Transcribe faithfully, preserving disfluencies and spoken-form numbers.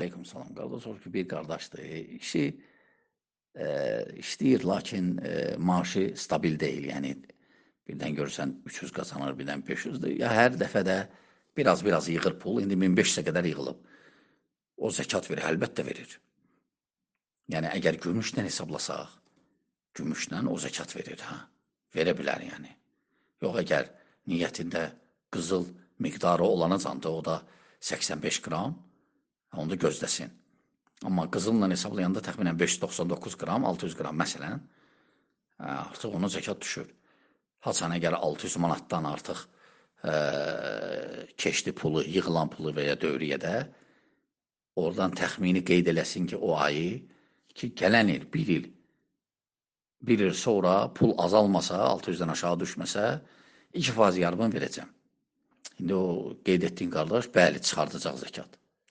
Aleyküm salam. Qardaş, o ki, bir qardaşdır. İşi e, işləyir, lakin e, maaşı stabil deyil. Yəni, birdən görürsən üç yüz qazanır, birdən beş yüzdür. Ya hər dəfədə biraz-biraz yığır pul. İndi min beş yüzə qədər yığılıb. O zəkat verir, əlbəttə verir. Yəni, əgər gümüşlə hesablasaq, gümüşlə o zəkat verir, hə? Verə bilər, yəni. Yox, əgər niyyətində qızıl miqdarı olanacaqdır, o da səksən beş qram, onu da gözləsin. Amma qızılla hesablayanda təxminən beş yüz doxsan doqquz qram, altı yüz qram məsələn, artıq ona zəkat düşür. Haçan əgər altı yüz manatdan artıq ə, keçdi pulu, yığılan pulu və ya dövriyyədə, oradan təxmini qeyd eləsin ki, o ayı, ki, gələn il, bir il, bir il sonra pul azalmasa, altı yüzdən aşağı düşməsə, iki faiz yarımını verəcəm. İndi o qeyd etdiyin qardaş, bəli, çıxardacaq zəkat.